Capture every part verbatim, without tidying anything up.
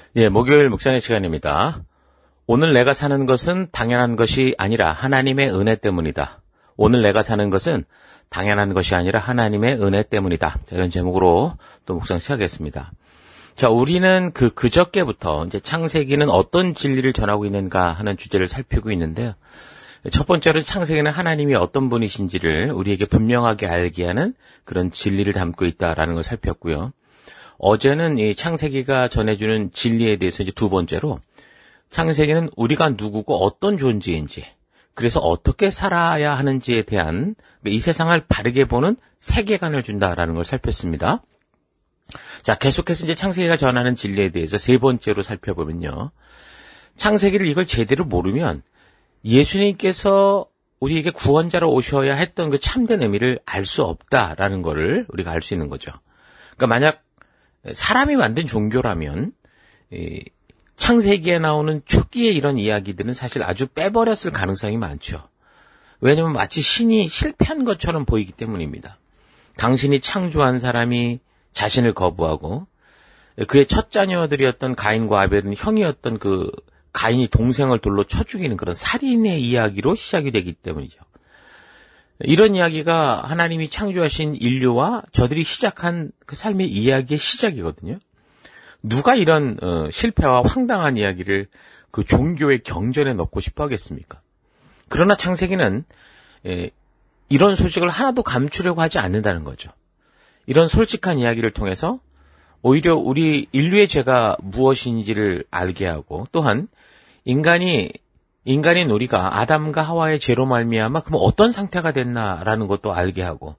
예, 목요일 묵상의 시간입니다. 오늘 내가 사는 것은 당연한 것이 아니라 하나님의 은혜 때문이다. 오늘 내가 사는 것은 당연한 것이 아니라 하나님의 은혜 때문이다. 자, 이런 제목으로 또 묵상 시작하겠습니다. 자, 우리는 그 그저께부터 이제 창세기는 어떤 진리를 전하고 있는가 하는 주제를 살피고 있는데요. 첫 번째로 창세기는 하나님이 어떤 분이신지를 우리에게 분명하게 알게 하는 그런 진리를 담고 있다라는 걸 살폈고요. 어제는 이 창세기가 전해주는 진리에 대해서 이제 두 번째로 창세기는 우리가 누구고 어떤 존재인지, 그래서 어떻게 살아야 하는지에 대한 이 세상을 바르게 보는 세계관을 준다라는 걸 살폈습니다. 자, 계속해서 이제 창세기가 전하는 진리에 대해서 세 번째로 살펴보면요. 창세기를 이걸 제대로 모르면 예수님께서 우리에게 구원자로 오셔야 했던 그 참된 의미를 알 수 없다라는 거를 우리가 알 수 있는 거죠. 그러니까 만약 사람이 만든 종교라면 이 창세기에 나오는 초기의 이런 이야기들은 사실 아주 빼버렸을 가능성이 많죠. 왜냐하면 마치 신이 실패한 것처럼 보이기 때문입니다. 당신이 창조한 사람이 자신을 거부하고 그의 첫 자녀들이었던 가인과 아벨은 형이었던 그 가인이 동생을 돌로 쳐 죽이는 그런 살인의 이야기로 시작이 되기 때문이죠. 이런 이야기가 하나님이 창조하신 인류와 저들이 시작한 그 삶의 이야기의 시작이거든요. 누가 이런 어, 실패와 황당한 이야기를 그 종교의 경전에 넣고 싶어 하겠습니까? 그러나 창세기는 에, 이런 소식을 하나도 감추려고 하지 않는다는 거죠. 이런 솔직한 이야기를 통해서 오히려 우리 인류의 죄가 무엇인지를 알게 하고, 또한 인간이 인간인 우리가 아담과 하와의 죄로 말미암아 그럼 어떤 상태가 됐나라는 것도 알게 하고,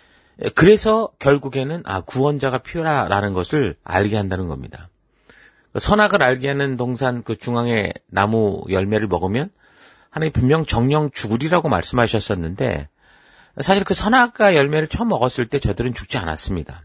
그래서 결국에는 아 구원자가 필요하다라는 것을 알게 한다는 겁니다. 선악을 알게 하는 동산 그 중앙의 나무 열매를 먹으면 하나님 분명 정령 죽으리라고 말씀하셨었는데, 사실 그 선악과 열매를 처음 먹었을 때 저들은 죽지 않았습니다.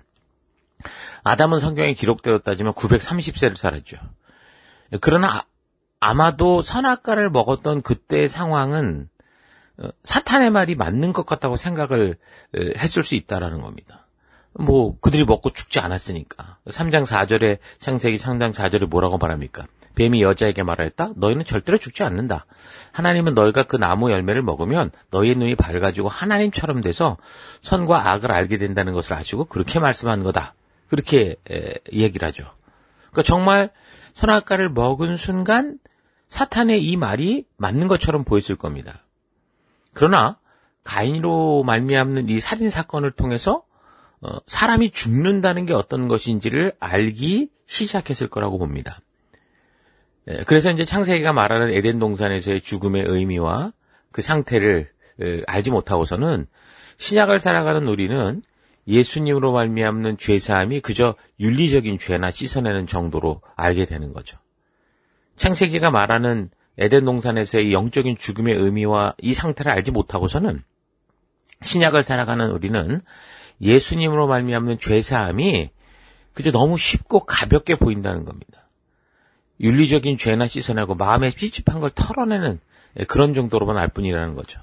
아담은 성경에 기록되었다지만 구백삼십 세를 살았죠. 그러나 아마도 선악과를 먹었던 그때의 상황은 사탄의 말이 맞는 것 같다고 생각을 했을 수 있다라는 겁니다. 뭐 그들이 먹고 죽지 않았으니까. 삼 장 사 절에 창세기 삼 장 사 절에 뭐라고 말합니까? 뱀이 여자에게 말하였다. 너희는 절대로 죽지 않는다. 하나님은 너희가 그 나무 열매를 먹으면 너희의 눈이 밝아지고 하나님처럼 돼서 선과 악을 알게 된다는 것을 아시고 그렇게 말씀한 거다. 그렇게 에, 얘기를 하죠. 그러니까 정말 선악과를 먹은 순간 사탄의 이 말이 맞는 것처럼 보였을 겁니다. 그러나 가인으로 말미암는 이 살인 사건을 통해서 어, 사람이 죽는다는 게 어떤 것인지를 알기 시작했을 거라고 봅니다. 예, 그래서 이제 창세기가 말하는 에덴 동산에서의 죽음의 의미와 그 상태를 에, 알지 못하고서는 신약을 살아가는 우리는 예수님으로 말미암는 죄사함이 그저 윤리적인 죄나 씻어내는 정도로 알게 되는 거죠. 창세기가 말하는 에덴 동산에서의 영적인 죽음의 의미와 이 상태를 알지 못하고서는 신약을 살아가는 우리는 예수님으로 말미암는 죄사함이 그저 너무 쉽고 가볍게 보인다는 겁니다. 윤리적인 죄나 씻어내고 마음에 찝찝한 걸 털어내는 그런 정도로만 알 뿐이라는 거죠.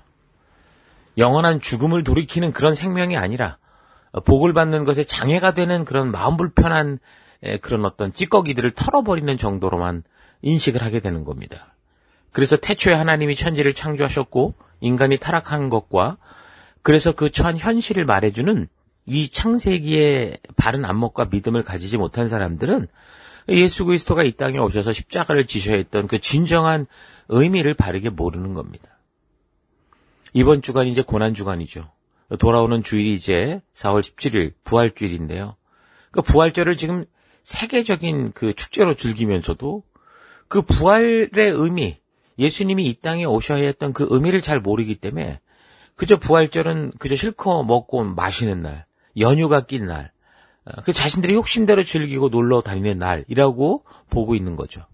영원한 죽음을 돌이키는 그런 생명이 아니라 복을 받는 것에 장애가 되는 그런 마음 불편한 그런 어떤 찌꺼기들을 털어버리는 정도로만 인식을 하게 되는 겁니다. 그래서 태초에 하나님이 천지를 창조하셨고 인간이 타락한 것과 그래서 그 처한 현실을 말해주는 이 창세기의 바른 안목과 믿음을 가지지 못한 사람들은 예수 그리스도가 이 땅에 오셔서 십자가를 지셔야 했던 그 진정한 의미를 바르게 모르는 겁니다. 이번 주간이 이제 고난주간이죠. 돌아오는 주일이 이제 사월 십칠일 부활주일인데요. 그 부활절을 지금 세계적인 그 축제로 즐기면서도 그 부활의 의미, 예수님이 이 땅에 오셔야 했던 그 의미를 잘 모르기 때문에 그저 부활절은 그저 실컷 먹고 마시는 날, 연휴가 낀 날, 그 자신들이 욕심대로 즐기고 놀러 다니는 날이라고 보고 있는 거죠.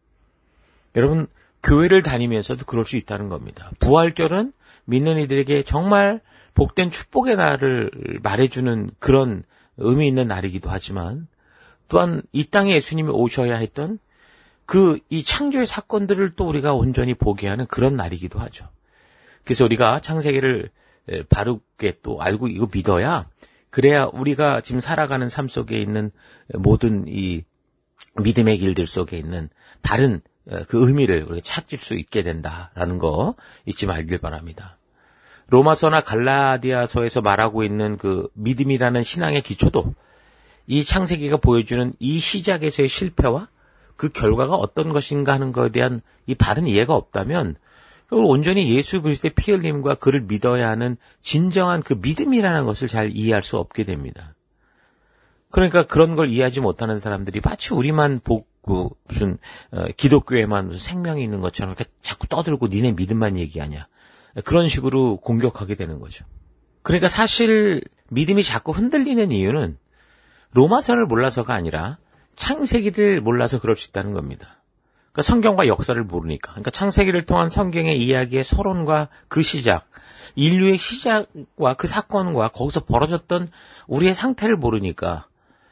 여러분, 교회를 다니면서도 그럴 수 있다는 겁니다. 부활절은 믿는 이들에게 정말 복된 축복의 날을 말해주는 그런 의미 있는 날이기도 하지만 또한 이 땅에 예수님이 오셔야 했던 그 이 창조의 사건들을 또 우리가 온전히 보게 하는 그런 날이기도 하죠. 그래서 우리가 창세기를 바르게 또 알고 이거 믿어야 그래야 우리가 지금 살아가는 삶 속에 있는 모든 이 믿음의 길들 속에 있는 다른 그 의미를 우리가 찾을 수 있게 된다라는 거 잊지 말길 바랍니다. 로마서나 갈라디아서에서 말하고 있는 그 믿음이라는 신앙의 기초도 이 창세기가 보여주는 이 시작에서의 실패와 그 결과가 어떤 것인가 하는 것에 대한 이 바른 이해가 없다면 온전히 예수 그리스도의 피 흘림과 그를 믿어야 하는 진정한 그 믿음이라는 것을 잘 이해할 수 없게 됩니다. 그러니까 그런 걸 이해하지 못하는 사람들이 마치 우리만 보고 무슨 어, 기독교에만 무슨 생명이 있는 것처럼 이렇게 자꾸 떠들고 니네 믿음만 얘기하냐. 그런 식으로 공격하게 되는 거죠. 그러니까 사실 믿음이 자꾸 흔들리는 이유는 로마서를 몰라서가 아니라 창세기를 몰라서 그럴 수 있다는 겁니다. 그러니까 성경과 역사를 모르니까. 그러니까 창세기를 통한 성경의 이야기의 서론과 그 시작, 인류의 시작과 그 사건과 거기서 벌어졌던 우리의 상태를 모르니까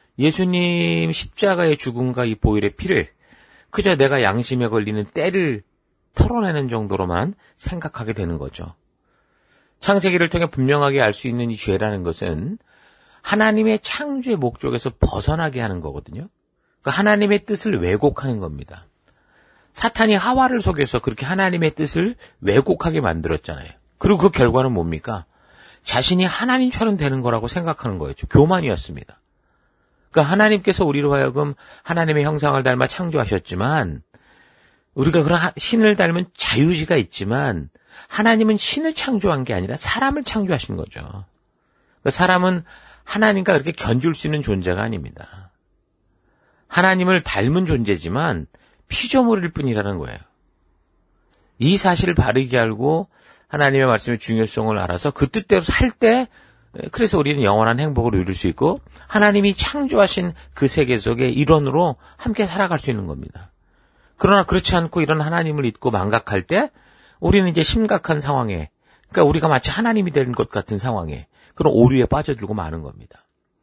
예수님 십자가의 죽음과 이 보혈의 피를 그저 내가 양심에 걸리는 때를 털어내는 정도로만 생각하게 되는 거죠. 창세기를 통해 분명하게 알 수 있는 이 죄라는 것은 하나님의 창조의 목적에서 벗어나게 하는 거거든요. 그러니까 하나님의 뜻을 왜곡하는 겁니다. 사탄이 하와를 속여서 그렇게 하나님의 뜻을 왜곡하게 만들었잖아요. 그리고 그 결과는 뭡니까? 자신이 하나님처럼 되는 거라고 생각하는 거였죠. 교만이었습니다. 그러니까 하나님께서 우리로 하여금 하나님의 형상을 닮아 창조하셨지만 우리가 그런 신을 닮은 자유의지가 있지만 하나님은 신을 창조한 게 아니라 사람을 창조하신 거죠. 그러니까 사람은 하나님과 그렇게 견줄 수 있는 존재가 아닙니다. 하나님을 닮은 존재지만 피조물일 뿐이라는 거예요. 이 사실을 바르게 알고 하나님의 말씀의 중요성을 알아서 그 뜻대로 살 때 그래서 우리는 영원한 행복을 누릴 수 있고 하나님이 창조하신 그 세계 속의 일원으로 함께 살아갈 수 있는 겁니다. 그러나 그렇지 않고 이런 하나님을 잊고 망각할 때 우리는 이제 심각한 상황에, 그러니까 우리가 마치 하나님이 된 것 같은 상황에 그런 오류에 빠져들고 마는 겁니다.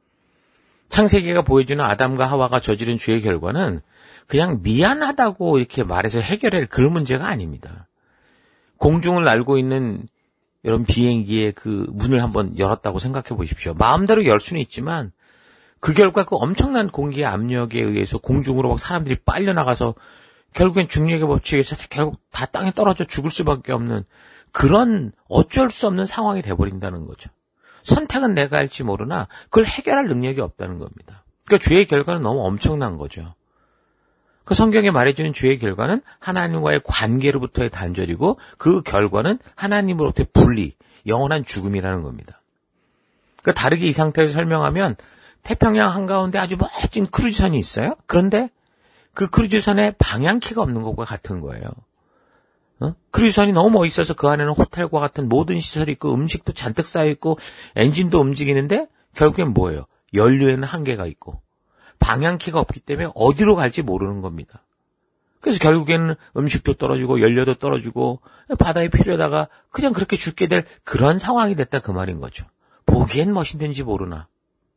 창세기가 보여주는 아담과 하와가 저지른 죄의 결과는 그냥 미안하다고 이렇게 말해서 해결할 그런 문제가 아닙니다. 공중을 날고 있는 여러분 비행기의 그 문을 한번 열었다고 생각해 보십시오. 마음대로 열 수는 있지만 그 결과 그 엄청난 공기의 압력에 의해서 공중으로 막 사람들이 빨려나가서 결국엔 중력의 법칙에 의해서 결국 다 땅에 떨어져 죽을 수밖에 없는 그런 어쩔 수 없는 상황이 돼버린다는 거죠. 선택은 내가 할지 모르나 그걸 해결할 능력이 없다는 겁니다. 그러니까 죄의 결과는 너무 엄청난 거죠. 그 성경에 말해주는 죄의 결과는 하나님과의 관계로부터의 단절이고 그 결과는 하나님으로부터의 분리, 영원한 죽음이라는 겁니다. 그러니까 다르게 이 상태를 설명하면 태평양 한가운데 아주 멋진 크루즈선이 있어요. 그런데 그 크루즈선에 방향키가 없는 것과 같은 거예요. 어? 크루즈선이 너무 멋있어서 그 안에는 호텔과 같은 모든 시설이 있고 음식도 잔뜩 쌓여있고 엔진도 움직이는데 결국엔 뭐예요? 연료에는 한계가 있고 방향키가 없기 때문에 어디로 갈지 모르는 겁니다. 그래서 결국에는 음식도 떨어지고 연료도 떨어지고 바다에 필요하다가 그냥 그렇게 죽게 될 그런 상황이 됐다 그 말인 거죠. 보기엔 멋있는지 모르나.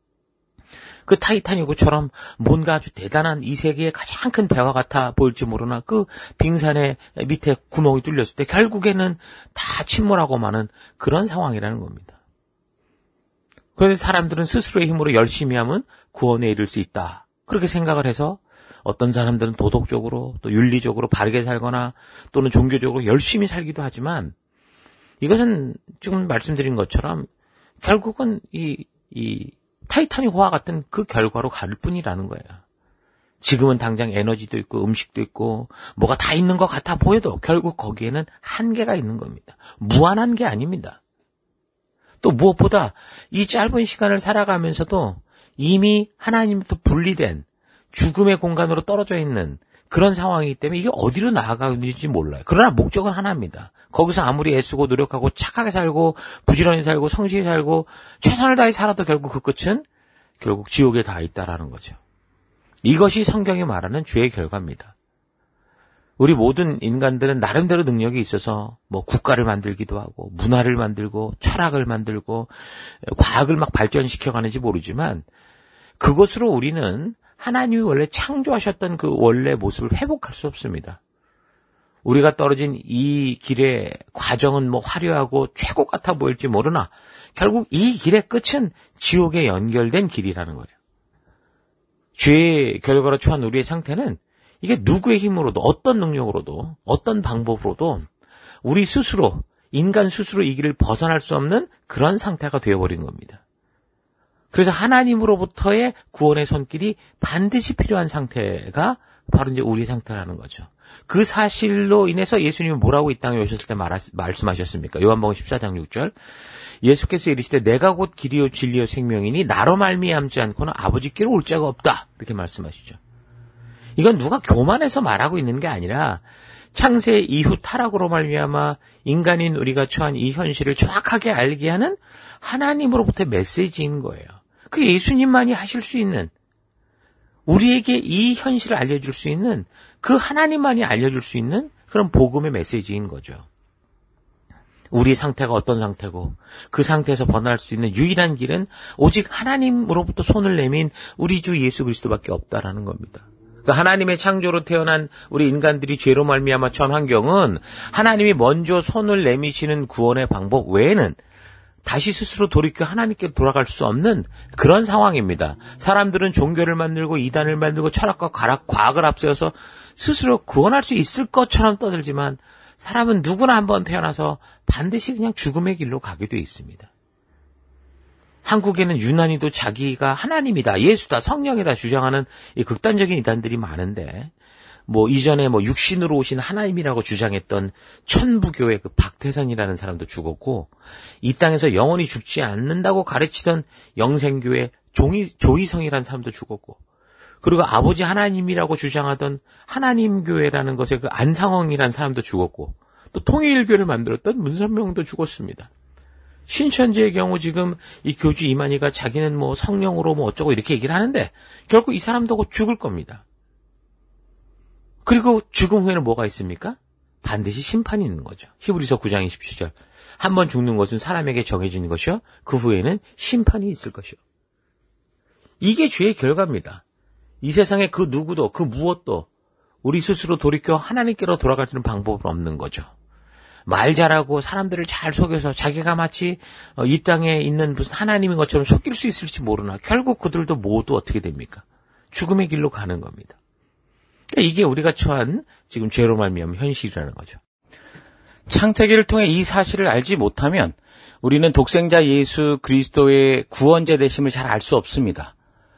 그 타이타닉호처럼 뭔가 아주 대단한 이 세계의 가장 큰 배와 같아 보일지 모르나 그 빙산의 밑에 구멍이 뚫렸을 때 결국에는 다 침몰하고 마는 그런 상황이라는 겁니다. 그런데 사람들은 스스로의 힘으로 열심히 하면 구원에 이를 수 있다. 그렇게 생각을 해서 어떤 사람들은 도덕적으로 또 윤리적으로 바르게 살거나 또는 종교적으로 열심히 살기도 하지만 이것은 지금 말씀드린 것처럼 결국은 이, 이 타이타닉호와 같은 그 결과로 갈 뿐이라는 거예요. 지금은 당장 에너지도 있고 음식도 있고 뭐가 다 있는 것 같아 보여도 결국 거기에는 한계가 있는 겁니다. 무한한 게 아닙니다. 또 무엇보다 이 짧은 시간을 살아가면서도 이미 하나님부터 분리된 죽음의 공간으로 떨어져 있는 그런 상황이기 때문에 이게 어디로 나아가는지 몰라요. 그러나 목적은 하나입니다. 거기서 아무리 애쓰고 노력하고 착하게 살고 부지런히 살고 성실히 살고 최선을 다해 살아도 결국 그 끝은 결국 지옥에 다 있다라는 거죠. 이것이 성경이 말하는 죄의 결과입니다. 우리 모든 인간들은 나름대로 능력이 있어서 뭐 국가를 만들기도 하고 문화를 만들고 철학을 만들고 과학을 막 발전시켜가는지 모르지만 그것으로 우리는 하나님이 원래 창조하셨던 그 원래 모습을 회복할 수 없습니다. 우리가 떨어진 이 길의 과정은 뭐 화려하고 최고 같아 보일지 모르나 결국 이 길의 끝은 지옥에 연결된 길이라는 거예요. 죄의 결과로 처한 우리의 상태는 이게 누구의 힘으로도 어떤 능력으로도 어떤 방법으로도 우리 스스로 인간 스스로 이 길을 벗어날 수 없는 그런 상태가 되어버린 겁니다. 그래서 하나님으로부터의 구원의 손길이 반드시 필요한 상태가 바로 이제 우리 상태라는 거죠. 그 사실로 인해서 예수님이 뭐라고 이 땅에 오셨을 때 말하, 말씀하셨습니까? 요한복음 십사 장 육 절. 예수께서 이르시되 내가 곧 길이요 진리요 생명이니 나로 말미암지 않고는 아버지께로 올 자가 없다. 이렇게 말씀하시죠. 이건 누가 교만해서 말하고 있는 게 아니라 창세 이후 타락으로 말미암아 인간인 우리가 처한 이 현실을 정확하게 알게 하는 하나님으로부터의 메시지인 거예요. 그 예수님만이 하실 수 있는, 우리에게 이 현실을 알려줄 수 있는, 그 하나님만이 알려줄 수 있는 그런 복음의 메시지인 거죠. 우리 상태가 어떤 상태고 그 상태에서 벗어날 수 있는 유일한 길은 오직 하나님으로부터 손을 내민 우리 주 예수 그리스도밖에 없다라는 겁니다. 그러니까 하나님의 창조로 태어난 우리 인간들이 죄로 말미암아 처한 환경은 하나님이 먼저 손을 내미시는 구원의 방법 외에는 다시 스스로 돌이켜 하나님께 돌아갈 수 없는 그런 상황입니다. 사람들은 종교를 만들고 이단을 만들고 철학과 과학을 앞세워서 스스로 구원할 수 있을 것처럼 떠들지만 사람은 누구나 한번 태어나서 반드시 그냥 죽음의 길로 가게 돼 있습니다. 한국에는 유난히도 자기가 하나님이다, 예수다, 성령이다 주장하는 이 극단적인 이단들이 많은데, 뭐 이전에 뭐 육신으로 오신 하나님이라고 주장했던 천부교의 그 박태선이라는 사람도 죽었고, 이 땅에서 영원히 죽지 않는다고 가르치던 영생교의 종이, 조희성이라는 사람도 죽었고, 그리고 아버지 하나님이라고 주장하던 하나님교회라는 것에 그 안상홍이라는 사람도 죽었고, 또 통일교를 만들었던 문선명도 죽었습니다. 신천지의 경우 지금 이 교주 이만희가 자기는 뭐 성령으로 뭐 어쩌고 이렇게 얘기를 하는데 결국 이 사람도 곧 죽을 겁니다. 그리고 죽음 후에는 뭐가 있습니까? 반드시 심판이 있는 거죠. 히브리서 구 장 이십칠 절. 한 번 죽는 것은 사람에게 정해진 것이요, 그 후에는 심판이 있을 것이요. 이게 죄의 결과입니다. 이 세상에 그 누구도 그 무엇도 우리 스스로 돌이켜 하나님께로 돌아갈 수 있는 방법은 없는 거죠. 말 잘하고 사람들을 잘 속여서 자기가 마치 이 땅에 있는 무슨 하나님인 것처럼 속일 수 있을지 모르나 결국 그들도 모두 어떻게 됩니까? 죽음의 길로 가는 겁니다. 그러니까 이게 우리가 처한 지금 죄로 말미암은 현실이라는 거죠. 창세기를 통해 이 사실을 알지 못하면 우리는 독생자 예수 그리스도의 구원자 되심을 잘 알 수 없습니다.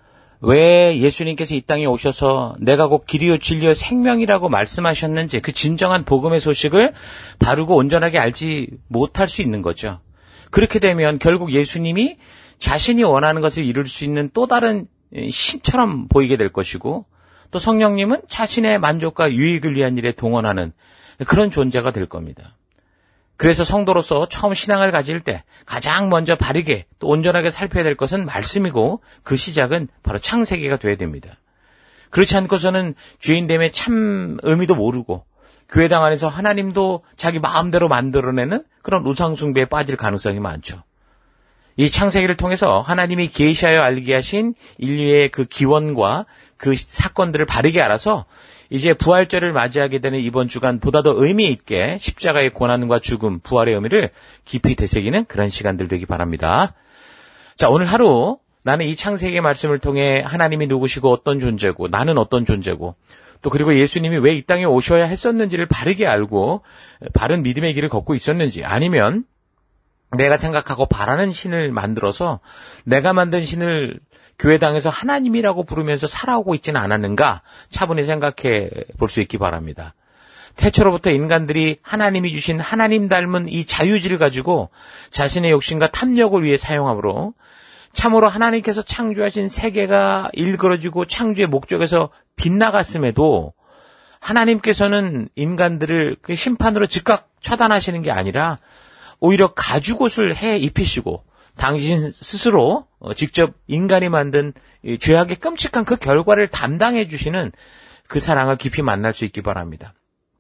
왜 예수님께서 이 땅에 오셔서 내가 곧 길이요 진리요 생명이라고 말씀하셨는지 그 진정한 복음의 소식을 바르고 온전하게 알지 못할 수 있는 거죠. 그렇게 되면 결국 예수님이 자신이 원하는 것을 이룰 수 있는 또 다른 신처럼 보이게 될 것이고, 또 성령님은 자신의 만족과 유익을 위한 일에 동원하는 그런 존재가 될 겁니다. 그래서 성도로서 처음 신앙을 가질 때 가장 먼저 바르게 또 온전하게 살펴야 될 것은 말씀이고, 그 시작은 바로 창세기가 돼야 됩니다. 그렇지 않고서는 죄인됨의 참 의미도 모르고 교회당 안에서 하나님도 자기 마음대로 만들어내는 그런 우상숭배에 빠질 가능성이 많죠. 이 창세기를 통해서 하나님이 계시하여 알게 하신 인류의 그 기원과 그 사건들을 바르게 알아서 이제 부활절을 맞이하게 되는 이번 주간 보다 더 의미 있게 십자가의 고난과 죽음, 부활의 의미를 깊이 되새기는 그런 시간들 되기 바랍니다. 자, 오늘 하루 나는 이 창세기의 말씀을 통해 하나님이 누구시고 어떤 존재고 나는 어떤 존재고 또 그리고 예수님이 왜 이 땅에 오셔야 했었는지를 바르게 알고 바른 믿음의 길을 걷고 있었는지, 아니면 내가 생각하고 바라는 신을 만들어서 내가 만든 신을 교회당에서 하나님이라고 부르면서 살아오고 있지는 않았는가 차분히 생각해 볼 수 있기 바랍니다. 태초로부터 인간들이 하나님이 주신 하나님 닮은 이 자유지를 가지고 자신의 욕심과 탐욕을 위해 사용함으로 참으로 하나님께서 창조하신 세계가 일그러지고 창조의 목적에서 빗나갔음에도 하나님께서는 인간들을 그 심판으로 즉각 처단하시는 게 아니라 오히려 가죽옷을 해 입히시고 당신 스스로 직접 인간이 만든 죄악의 끔찍한 그 결과를 담당해 주시는 그 사랑을 깊이 만날 수 있기 바랍니다.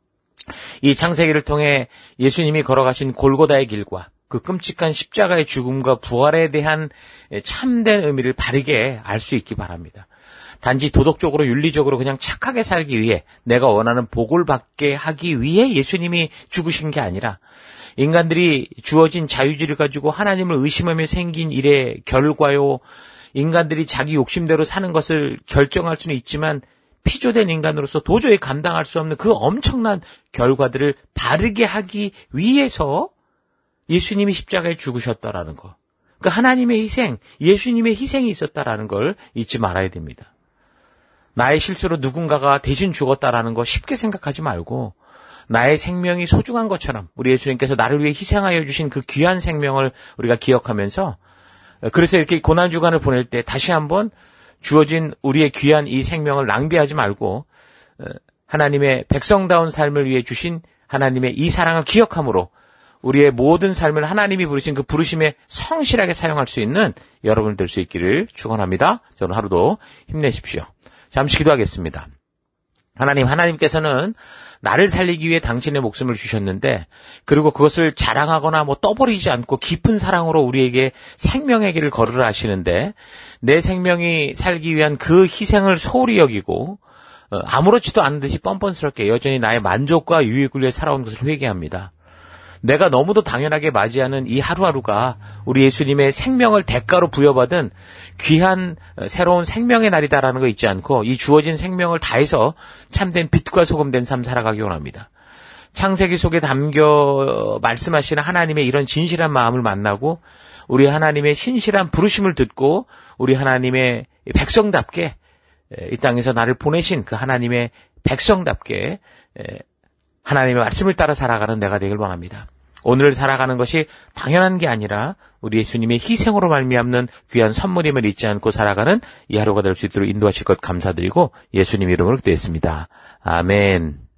이 창세기를 통해 예수님이 걸어가신 골고다의 길과 그 끔찍한 십자가의 죽음과 부활에 대한 참된 의미를 바르게 알 수 있기 바랍니다. 단지 도덕적으로 윤리적으로 그냥 착하게 살기 위해 내가 원하는 복을 받게 하기 위해 예수님이 죽으신 게 아니라 인간들이 주어진 자유지를 가지고 하나님을 의심하며 생긴 일의 결과요, 인간들이 자기 욕심대로 사는 것을 결정할 수는 있지만 피조된 인간으로서 도저히 감당할 수 없는 그 엄청난 결과들을 바르게 하기 위해서 예수님이 십자가에 죽으셨다라는 거. 그러니까 하나님의 희생, 예수님의 희생이 있었다라는 걸 잊지 말아야 됩니다. 나의 실수로 누군가가 대신 죽었다라는 거 쉽게 생각하지 말고 나의 생명이 소중한 것처럼 우리 예수님께서 나를 위해 희생하여 주신 그 귀한 생명을 우리가 기억하면서 그래서 이렇게 고난주간을 보낼 때 다시 한번 주어진 우리의 귀한 이 생명을 낭비하지 말고 하나님의 백성다운 삶을 위해 주신 하나님의 이 사랑을 기억함으로 우리의 모든 삶을 하나님이 부르신 그 부르심에 성실하게 사용할 수 있는 여러분 될 수 있기를 축원합니다. 저는 하루도 힘내십시오. 잠시 기도하겠습니다. 하나님, 하나님께서는 나를 살리기 위해 당신의 목숨을 주셨는데 그리고 그것을 자랑하거나 뭐 떠버리지 않고 깊은 사랑으로 우리에게 생명의 길을 걸으라 하시는데 내 생명이 살기 위한 그 희생을 소홀히 여기고 아무렇지도 않은 듯이 뻔뻔스럽게 여전히 나의 만족과 유익을 위해 살아온 것을 회개합니다. 내가 너무도 당연하게 맞이하는 이 하루하루가 우리 예수님의 생명을 대가로 부여받은 귀한 새로운 생명의 날이다라는 거 잊지 않고 이 주어진 생명을 다해서 참된 빛과 소금된 삶 살아가기 원합니다. 창세기 속에 담겨 말씀하시는 하나님의 이런 진실한 마음을 만나고 우리 하나님의 신실한 부르심을 듣고 우리 하나님의 백성답게 이 땅에서 나를 보내신 그 하나님의 백성답게 하나님의 말씀을 따라 살아가는 내가 되길 원합니다. 오늘 살아가는 것이 당연한 게 아니라 우리 예수님의 희생으로 말미암는 귀한 선물임을 잊지 않고 살아가는 이 하루가 될 수 있도록 인도하실 것 감사드리고 예수님 이름으로 기도했습니다. 아멘.